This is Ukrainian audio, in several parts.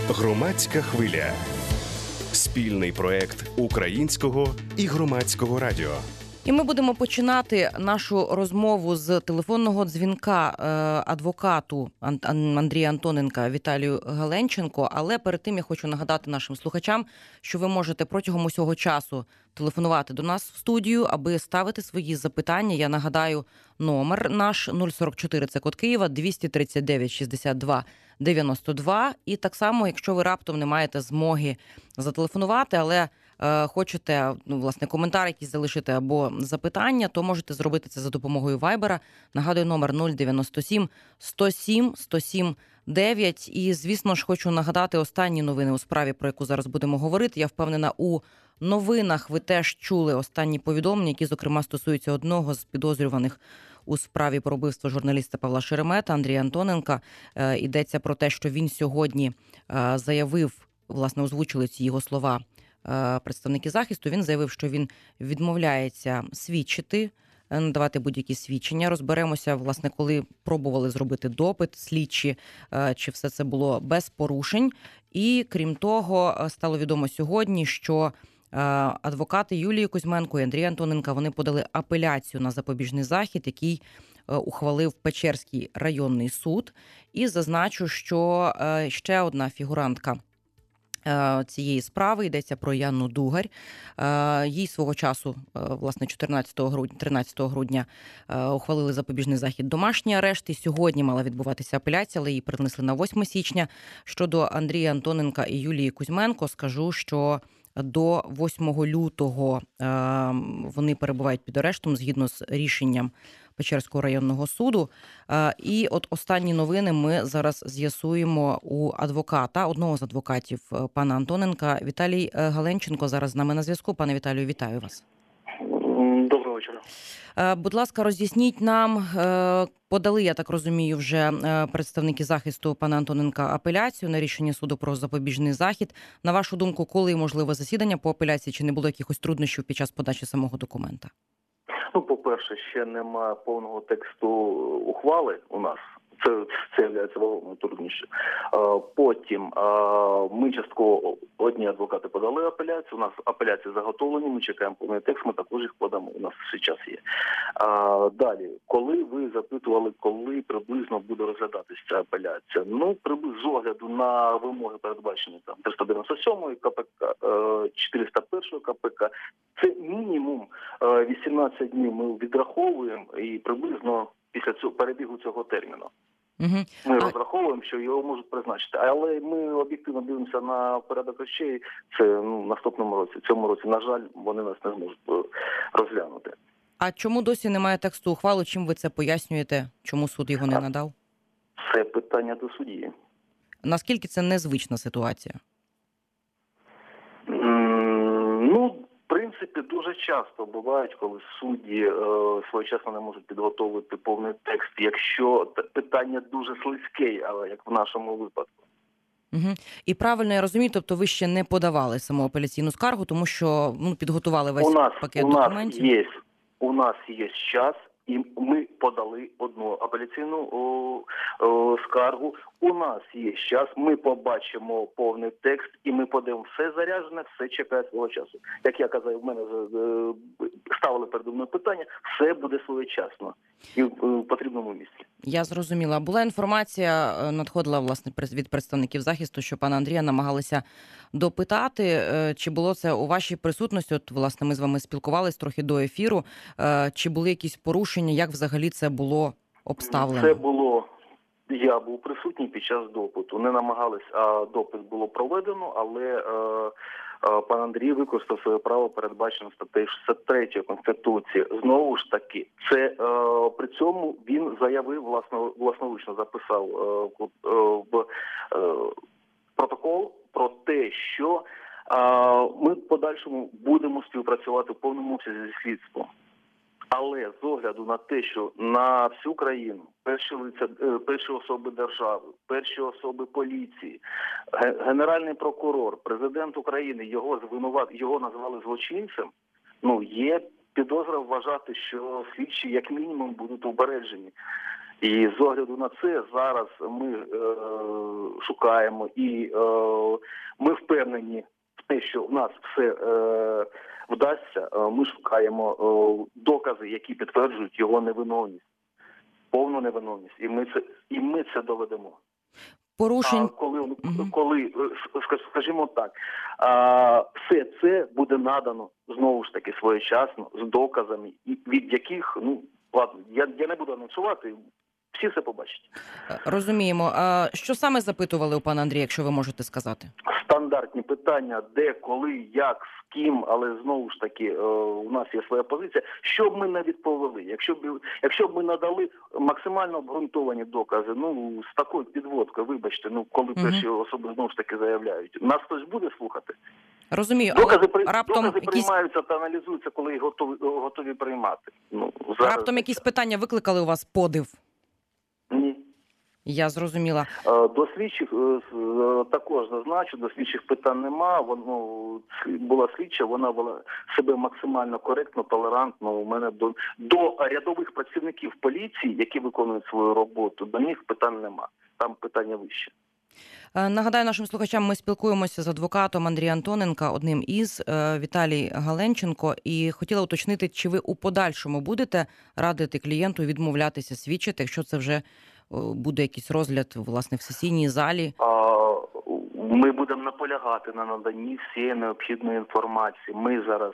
Громадська хвиля. Спільний проект Українського і Громадського радіо. І ми будемо починати нашу розмову з телефонного дзвінка адвокату Андрія Антоненка Віталію Галенченко. Але перед тим я хочу нагадати нашим слухачам, що ви можете протягом усього часу телефонувати до нас в студію, аби ставити свої запитання. Я нагадаю, номер наш 044, це код Києва, 239 62 92. І так само, якщо ви раптом не маєте змоги зателефонувати, але хочете, власне, коментар якийсь залишити або запитання, то можете зробити це за допомогою Вайбера. Нагадую, номер 097 107 107 9. І, звісно ж, хочу нагадати останні новини у справі, про яку зараз будемо говорити. Я впевнена, у новинах ви теж чули останні повідомлення, які, зокрема, стосуються одного з підозрюваних у справі про вбивство журналіста Павла Шеремета, Андрія Антоненка. Йдеться про те, що він сьогодні заявив, власне, озвучили ці його слова представники захисту. Він заявив, що він відмовляється свідчити, надавати будь-які свідчення. Розберемося, власне, коли пробували зробити допит слідчі, чи все це було без порушень. І, крім того, стало відомо сьогодні, що адвокати Юлії Кузьменко і Андрія Антоненка, вони подали апеляцію на запобіжний захід, який ухвалив Печерський районний суд. І зазначу, що ще одна фігурантка цієї справи, йдеться про Яну Дугарь. Їй свого часу, власне, 13 грудня ухвалили запобіжний захід, домашній арешт, і сьогодні мала відбуватися апеляція, але її перенесли на 8 січня. Щодо Андрія Антоненка і Юлії Кузьменко, скажу, що до 8 лютого вони перебувають під арештом згідно з рішенням Печерського районного суду. І от останні новини ми зараз з'ясуємо у адвоката, одного з адвокатів пана Антоненка. Віталій Галенченко зараз з нами на зв'язку. Пане Віталію, вітаю вас. Доброго вечора. Будь ласка, роз'ясніть нам, подали, я так розумію, вже представники захисту пана Антоненка апеляцію на рішення суду про запобіжний захід. На вашу думку, коли можливе засідання по апеляції, чи не було якихось труднощів під час подачі самого документа? По-перше, ще немає повного тексту ухвали у нас. Це є вагомим труднощем. Потім ми частково, одні адвокати подали апеляцію, у нас апеляції заготовлені, ми чекаємо повний текст, ми також їх подамо, у нас ще час є. Далі, коли ви запитували, коли приблизно буде розглядатися ця апеляція? З огляду на вимоги, передбачені там 397 КПК, 401 КПК, це мінімум 18 днів ми відраховуємо і приблизно після цього перебігу цього терміну. Ми розраховуємо, що його можуть призначити. Але ми об'єктивно дивимося на порядок речей. Це наступному році. В цьому році, на жаль, вони нас не зможуть розглянути. А чому досі немає тексту ухвали? Чим ви це пояснюєте? Чому суд його не надав? Це питання до судді. Наскільки це незвична ситуація? В принципі, дуже часто бувають, коли судді своєчасно не можуть підготовити повний текст, якщо питання дуже слизьке, але як в нашому випадку. Угу. І правильно я розумію, тобто ви ще не подавали саму апеляційну скаргу, тому що підготували весь пакет документів? У нас є час, і ми подали одну апеляційну скаргу. У нас є час, ми побачимо повний текст, і ми подаємо все заряджене, все чекає свого часу. Як я казав, в мене ставили передо мною питання, все буде своєчасно і в потрібному місці. Я зрозуміла. Була інформація, надходила, власне, від представників захисту, що пана Андрія намагалися допитати. Чи було це у вашій присутності? От, власне, ми з вами спілкувались трохи до ефіру. Чи були якісь порушення? Як взагалі це було обставлено? Це було... Я був присутній під час допиту. Не намагались, а допит було проведено, але пан Андрій використав своє право, передбачене статтею 63 Конституції. Знову ж таки, це при цьому він заявив, власноручно записав в протокол про те, що ми в подальшому будемо співпрацювати в повному обсязі зі слідством. Але з огляду на те, що на всю країну перші особи держави, перші особи поліції, Генеральний прокурор, президент України його назвали злочинцем, є підозра вважати, що слідчі як мінімум будуть упереджені. І з огляду на це зараз ми шукаємо і ми впевнені в те, що в нас все вдасться. Ми шукаємо докази, які підтверджують його невиновність, повну невиновність. І ми це доведемо. Порушень. Коли, скажімо так, все це буде надано, знову ж таки, своєчасно, з доказами, від яких, ладно, я не буду анонсувати, всі все побачать. Розуміємо. А що саме запитували у пана Андрія, якщо ви можете сказати? Стандартні питання, де, коли, як, з ким, але знову ж таки у нас є своя позиція. Що б ми не відповіли? Якщо б ми надали максимально обґрунтовані докази, з такою підводкою, вибачте, коли перші особи знову ж таки заявляють, нас хтось буде слухати? Розумію, докази якісь... приймаються та аналізуються, коли їх готові приймати. Зараз... Раптом якісь питання викликали у вас подив? Ні. Я зрозуміла. До слідчих також зазначу, до слідчих питань нема. Була слідча, вона була себе максимально коректно, толерантно. У мене до рядових працівників поліції, які виконують свою роботу, до них питань нема. Там питання вище. Нагадаю нашим слухачам, ми спілкуємося з адвокатом Андрія Антоненка, одним із, Віталій Галенченко, і хотіла уточнити, чи ви у подальшому будете радити клієнту відмовлятися свідчити, якщо це вже буде якийсь розгляд, власне, в сесійній залі? Ми будемо наполягати на наданні всієї необхідної інформації. Ми зараз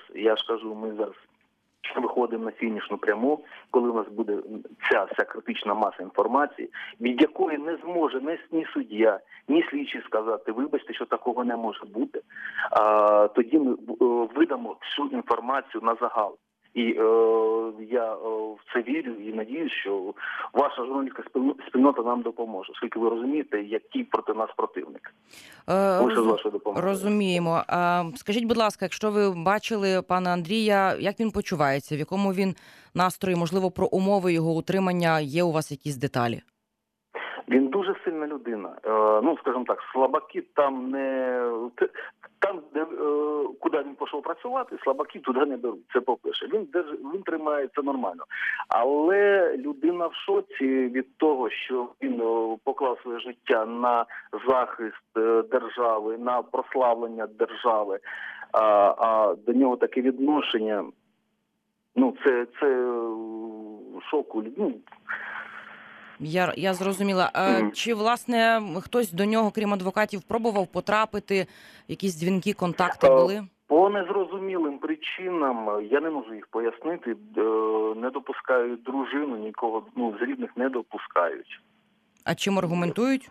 виходимо на фінішну пряму, коли у нас буде ця вся критична маса інформації, від якої не зможе ні суддя, ні слідчий сказати, вибачте, що такого не може бути. Тоді ми видамо всю інформацію на загал. І я в це вірю і надіюсь, що ваша журналістська спільнота нам допоможе, оскільки ви розумієте, який проти нас противник. Лише з вашою допомогою. Розуміємо. Скажіть, будь ласка, якщо ви бачили пана Андрія, як він почувається, в якому він настрої, можливо, про умови його утримання, є у вас якісь деталі? Він дуже сильна людина. Скажімо так, слабаки там не... Там, куди він пішов працювати, слабаки туди не беруть. Це по-перше. Він тримається нормально. Але людина в шоці від того, що він поклав своє життя на захист держави, на прославлення держави, а до нього таке відношення, це шоку. Я зрозуміла. Чи, власне, хтось до нього, крім адвокатів, пробував потрапити? Якісь дзвінки, контакти були? По незрозумілим причинам, я не можу їх пояснити, не допускають дружину, нікого з рідних не допускають. А чим аргументують?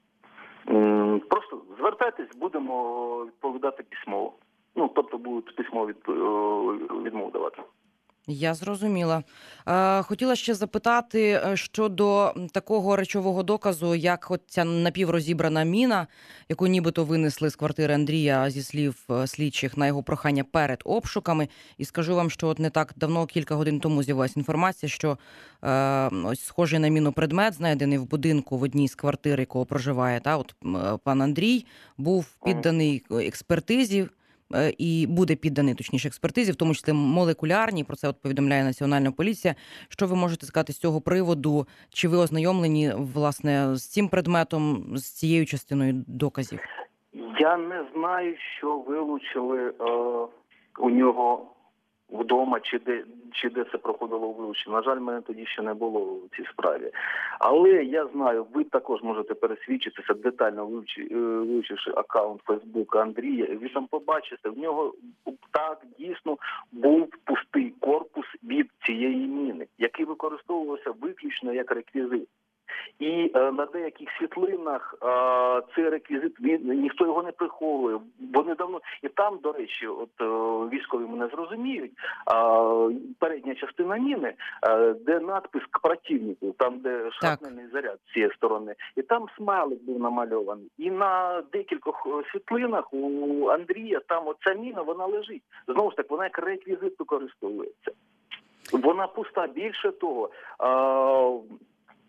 Просто звертайтесь, будемо відповідати письмово. Тобто будуть письмово відмову давати. Я зрозуміла. Хотіла ще запитати щодо такого речового доказу, як ця напіврозібрана міна, яку нібито винесли з квартири Андрія, зі слів слідчих, на його прохання перед обшуками. І скажу вам, що не так давно, кілька годин тому з'явилася інформація, що ось схожий на міну предмет, знайдений в будинку в одній з квартир, якого проживає пан Андрій, був підданий експертизі, і буде підданий, точніше, експертизі, в тому числі молекулярній, про це повідомляє Національна поліція. Що ви можете сказати з цього приводу? Чи ви ознайомлені, власне, з цим предметом, з цією частиною доказів? Я не знаю, що вилучили у нього вдома, чи де це проходило вилучення. На жаль, мене тоді ще не було в цій справі. Але я знаю, ви також можете пересвідчитися, детально вивчивши аккаунт Фейсбука Андрія, ви там побачите, в нього так дійсно був пустий корпус від цієї міни, який використовувався виключно як реквізит. І на деяких світлинах цей реквізит, ніхто його не приховує. Вони давно... І там, до речі, військові мене зрозуміють, передня частина міни, де надпис «К противнику», там, де шрапнельний заряд з цієї сторони. І там смайлик був намальований. І на декількох світлинах у Андрія там оця міна, вона лежить. Знову ж таки, вона як реквізит використовується. Вона пуста. Більше того,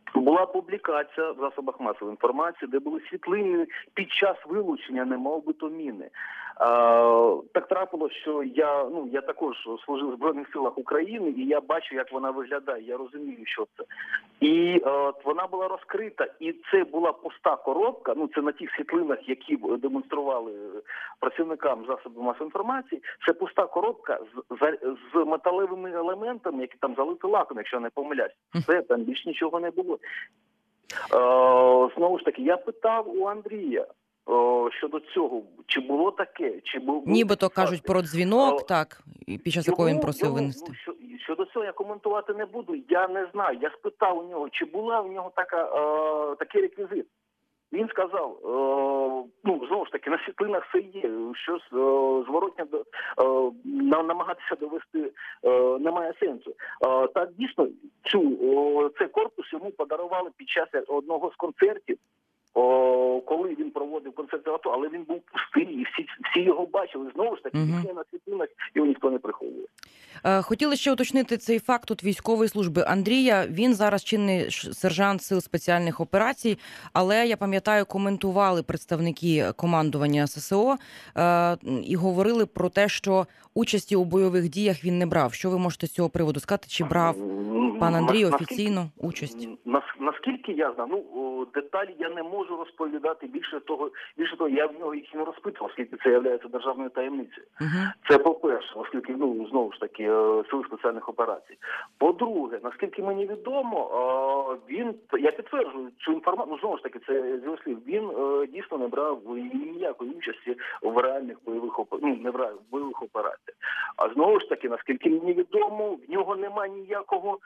Була публікація в засобах масової інформації, де були світлини під час вилучення немовбито міни. Так трапилося, що я також служив в Збройних силах України, і я бачу, як вона виглядає, я розумію, що це. І вона була розкрита, і це була пуста коробка, це на тих світлинах, які демонстрували працівникам засобів масової інформації, це пуста коробка з металевими елементами, які там залиті лаком, якщо я не помиляюсь. Все, там більш нічого не було. Знову ж таки, я питав у Андрія щодо цього, чи було таке, чи був... Нібито кажуть про дзвінок, так, під час якого він просив винести. Щодо цього я коментувати не буду, я не знаю. Я спитав у нього, чи була у нього такий реквізит. Він сказав, знову ж таки, на світлинах все є, що зворотня намагатися довести немає сенсу. Так, дійсно, цей корпус йому подарували під час одного з концертів, коли він проводив концерти АТО, але він був пустий, і всі його бачили. Знову ж таки, на світлинах його ніхто не приховує. Хотіли ще уточнити цей факт тут військової служби Андрія. Він зараз чинний сержант Сил спеціальних операцій, але, я пам'ятаю, коментували представники командування ССО і говорили про те, що участі у бойових діях він не брав. Що ви можете з цього приводу сказати? Чи брав пан Андрій офіційно участь? Наскільки я знаю, деталі я не можу розповідати. Більше того, я в нього їх не розпитував, оскільки це є державною таємницею. Це по-перше, оскільки, знову ж таки, Сили спеціальних операцій. По-друге, наскільки мені відомо, я підтверджую цю інформацію, знову ж таки, це з його слів, він дійсно не брав ніякої участі в реальних бойових операціях. А знову ж таки, наскільки мені відомо, в нього немає ніякого...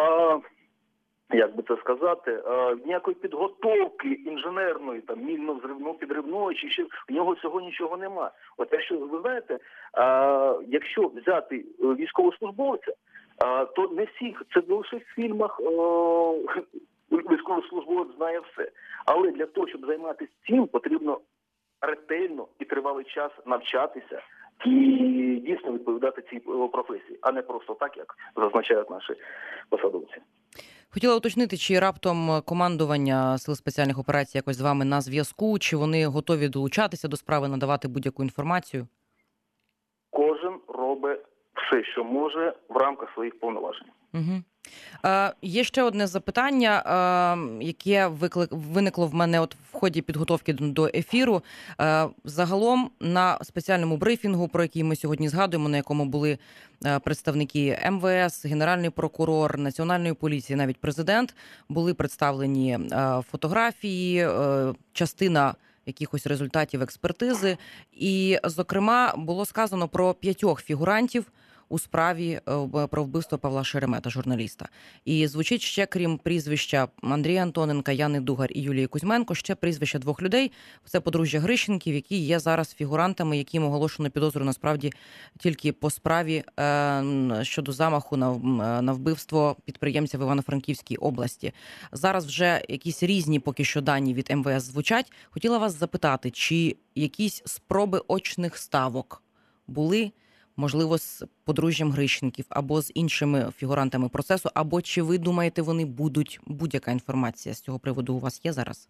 як би це сказати, ніякої підготовки інженерної, там, мінно-підривної, чи ще в нього цього нічого нема. От якщо, ви знаєте, якщо взяти військовослужбовця, то не всіх, це лише в фільмах військовослужбовець знає все. Але для того, щоб займатися цим, потрібно ретельно і тривалий час навчатися і дійсно відповідати цій професії, а не просто так, як зазначають наші посадовці. Хотіла уточнити, чи раптом командування Сил спеціальних операцій якось з вами на зв'язку, чи вони готові долучатися до справи, надавати будь-яку інформацію? Кожен робить все, що може в рамках своїх повноважень. Угу. Є ще одне запитання, яке виникло в мене от в ході підготовки до ефіру. Загалом на спеціальному брифінгу, про який ми сьогодні згадуємо, на якому були представники МВС, Генеральний прокурор, Національної поліції, навіть президент, були представлені фотографії, частина якихось результатів експертизи. І, зокрема, було сказано про 5 фігурантів у справі про вбивство Павла Шеремета, журналіста. І звучить ще, крім прізвища Андрія Антоненка, Яни Дугар і Юлії Кузьменко, ще прізвища 2 людей. Це подружжя Грищенків, які є зараз фігурантами, яким оголошено підозру насправді тільки по справі щодо замаху на вбивство підприємця в Івано-Франківській області. Зараз вже якісь різні поки що дані від МВС звучать. Хотіла вас запитати, чи якісь спроби очних ставок були, можливо, з подружжям Грищенків або з іншими фігурантами процесу, або чи ви думаєте, вони будуть? Будь-яка інформація з цього приводу у вас є зараз?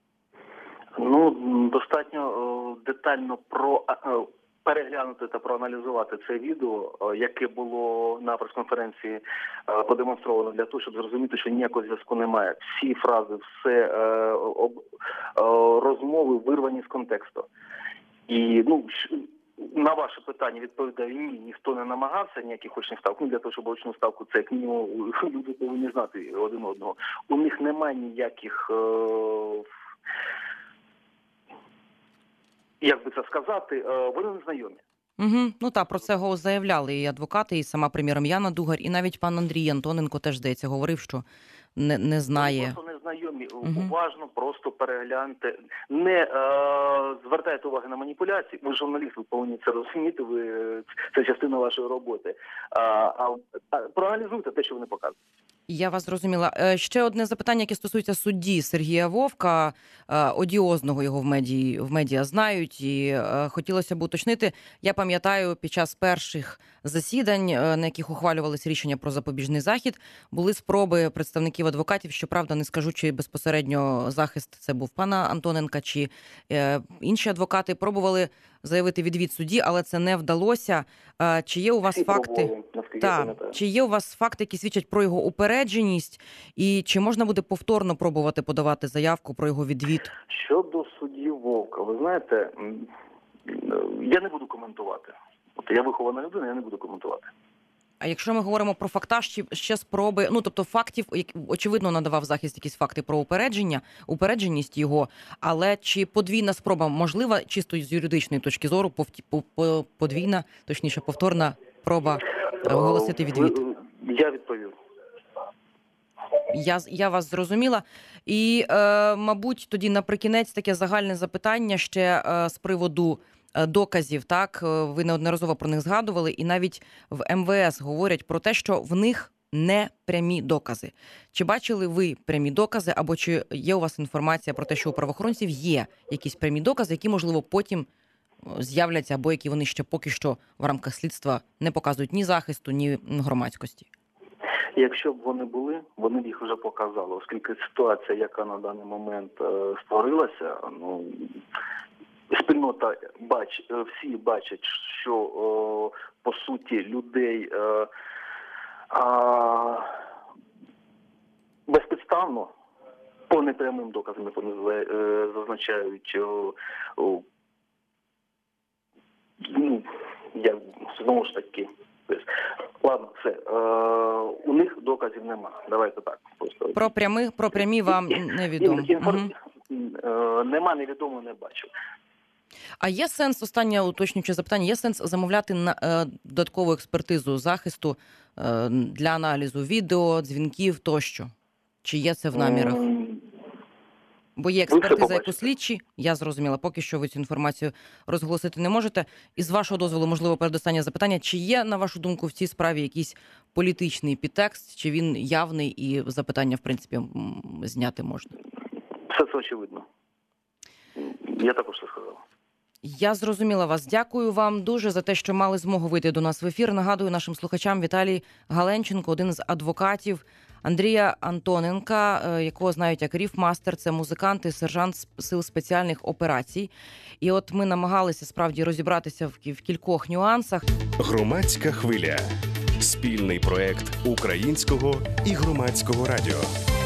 Достатньо детально переглянути та проаналізувати це відео, яке було на прес-конференції продемонстровано, для того, щоб зрозуміти, що ніякого зв'язку немає. Всі фрази, все розмови вирвані з контексту. І, на ваше питання відповідаю, ні, ніхто не намагався ніяких очних ставок. Для того, щоб очну ставку, це як мінімум люди повинні знати один одного. У них немає ніяких, як би це сказати, вони не знайомі. Угу. Про це заявляли і адвокати, і сама прем'єром Яна Дугар, і навіть пан Андрій Антоненко теж, здається, говорив, що не знає. Вони просто не знайомі. Уважно, просто перегляньте. Не звертайте уваги на маніпуляції. Ви журналіст, ви повинні це розуміти, це частина вашої роботи. А проаналізуйте те, що вони показують. Я вас зрозуміла. Ще одне запитання, яке стосується судді Сергія Вовка, одіозного його в медіа знають, і хотілося б уточнити. Я пам'ятаю, під час перших засідань, на яких ухвалювалися рішення про запобіжний захід, були спроби представників адвокатів, щоправда, не скажу, чи безпосередньо захист це був пана Антоненка, чи інші адвокати, пробували заявити відвід судді, але це не вдалося. Чи є у вас факти? Чи є у вас факти, які свідчать про його упередженість, і чи можна буде повторно пробувати подавати заявку про його відвід? Щодо судді Вовка, ви знаєте, я не буду коментувати. Я вихована людина, я не буду коментувати. А якщо ми говоримо про фактаж, чи ще спроби, тобто фактів, очевидно, надавав захист якісь факти про упередженість його, але чи подвійна спроба можлива, чисто з юридичної точки зору, подвійна, точніше, повторна проба оголосити відвід? Я відповів. Я вас зрозуміла. І, мабуть, тоді наприкінець таке загальне запитання ще з приводу доказів, так? Ви неодноразово про них згадували, і навіть в МВС говорять про те, що в них не прямі докази. Чи бачили ви прямі докази, або чи є у вас інформація про те, що у правоохоронців є якісь прямі докази, які, можливо, потім з'являться, або які вони ще поки що в рамках слідства не показують ні захисту, ні громадськості? Якщо б вони були, вони б їх вже показали, оскільки ситуація, яка на даний момент створилася, спільнота всі бачать, що по суті людей безпідставно по непрямим доказам, як вони зазначають, я знову ж таки. Ладно, все. У них доказів нема. Давайте так. Просто. Про прямі вам невідомо. Нема, невідомо, не бачив. А є сенс, останнє уточнююче запитання, є сенс замовляти додаткову експертизу захисту для аналізу відео, дзвінків тощо? Чи є це в намірах? Бо є експертиза, яку слідчі, я зрозуміла, поки що ви цю інформацію розголосити не можете. І з вашого дозволу, можливо, передостаннє запитання, чи є, на вашу думку, в цій справі якийсь політичний підтекст, чи він явний і запитання, в принципі, зняти можна? Все це очевидно. Я також це сказав. Я зрозуміла вас. Дякую вам дуже за те, що мали змогу вийти до нас в ефір. Нагадую нашим слухачам, Віталій Галенченко, один з адвокатів Андрія Антоненка, якого знають як Ріфмастер, це музикант і сержант Сил спеціальних операцій. І от ми намагалися справді розібратися в кількох нюансах. Громадська хвиля. Спільний проект Українського і Громадського радіо.